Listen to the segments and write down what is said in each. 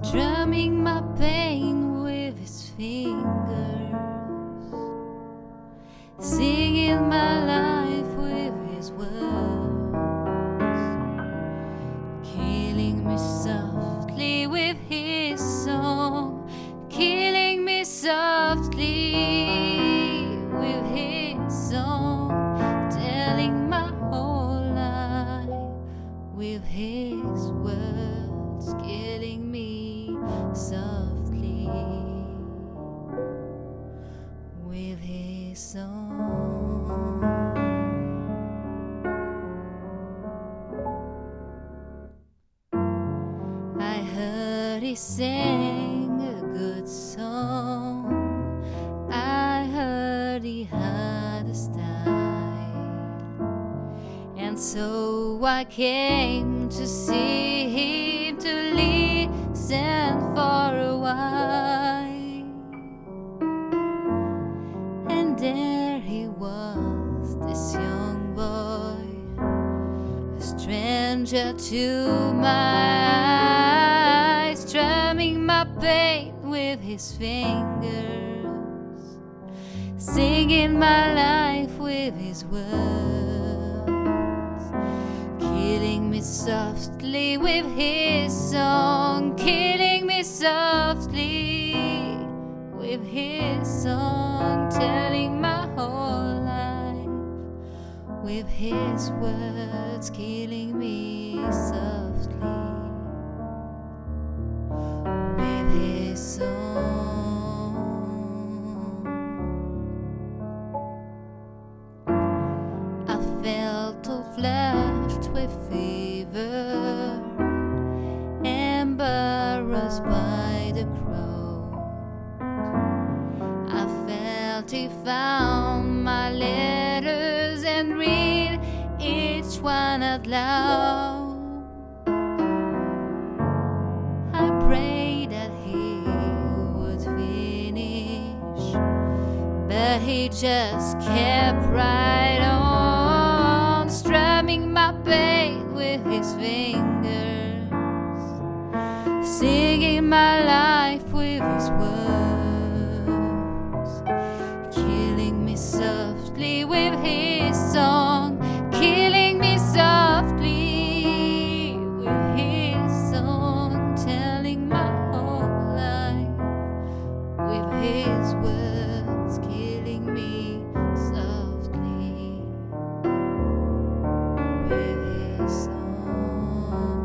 strumming my pain with his fingers, singing my life with his words, killing me softly with his song, killing me softly with his song, telling my whole life with his words, killing me softly with his song. I heard he sang a good song, I heard he had a style, and so I came to see him, to listen for a while. And there he was, this young boy, a stranger to my eyes, strumming my pain with his fingers, singing my life with his words, killing me softly with his song, killing me softly with his song, telling my whole life with his words, killing me softly with his song. I felt all flushed with fever, embarrassed by the crowd. I felt he found my letters and read each one out loud. I prayed that he would finish, but he just kept right on, strumming my pain with his fingers, singing my life with his words, killing me softly with his song, killing me softly with his song, telling my whole life with his words, killing me softly with his song.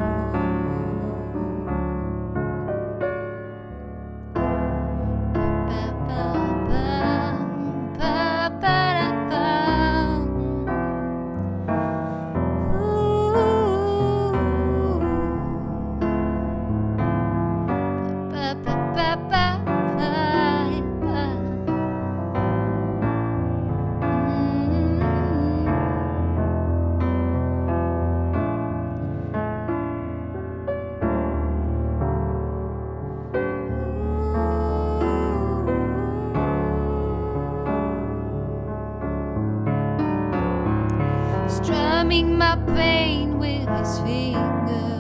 Strumming my pain with his fingers,